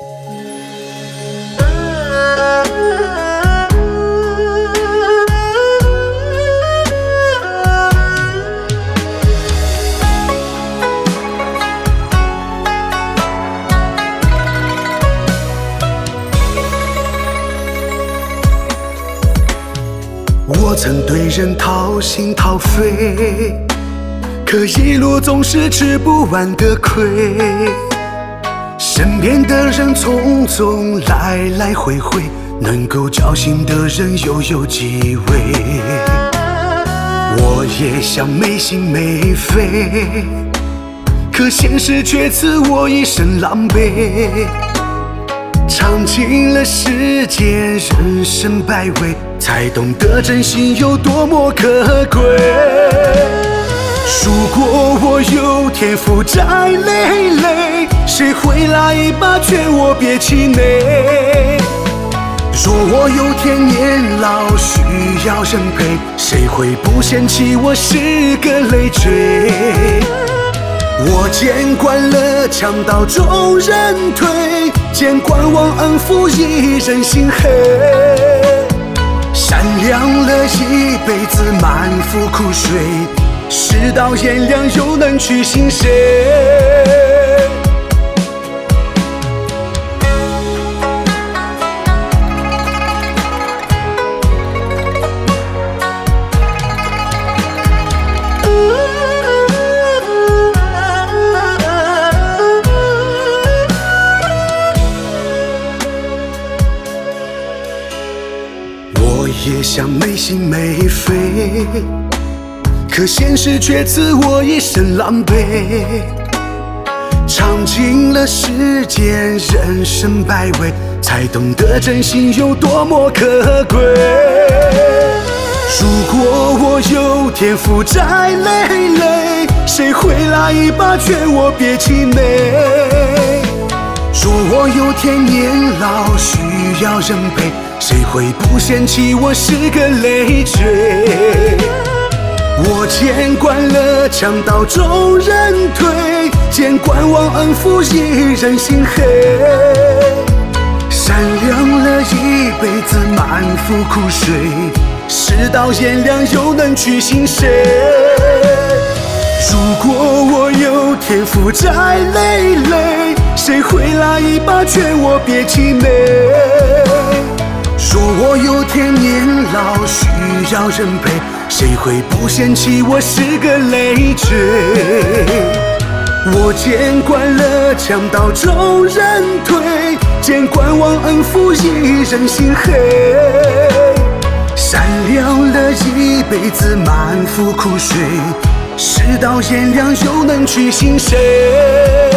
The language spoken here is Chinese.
我曾对人掏心掏肺，可一路总是吃不完的亏。身边的人匆匆来来回回，能够交心的人又有几位？我也想没心没肺，可现实却赐我一身狼狈。尝尽了世间人生百味，才懂得真心有多么可贵。如果我有天负债累累，谁会来一把劝我别气馁？若我有天年老需要人陪，谁会不嫌弃我是个累赘？我见惯了墙倒众人推，见惯忘恩负义人心黑。善良了一辈子满腹苦水，事到炎凉又能去信谁？我也想没心没肺，可现实却赐我一身狼狈。尝尽了世间人生百味，才懂得真心有多么可贵。如果我有天负债累累，谁会来一把劝我别气馁？若我有天年老需要人陪，谁会不嫌弃我是个累赘？我见惯了墙倒众人推，见惯忘恩负义人心黑。善良了一辈子满腹苦水，事到炎凉又能去信谁？如果我有天负债累累，谁会来一把劝我别气馁？若我有天年老需要人陪，谁会不嫌弃我是个累赘？我见惯了墙倒众人推，见惯忘恩负义人心黑。善良了一辈子满腹苦水，事到炎凉又能去信谁？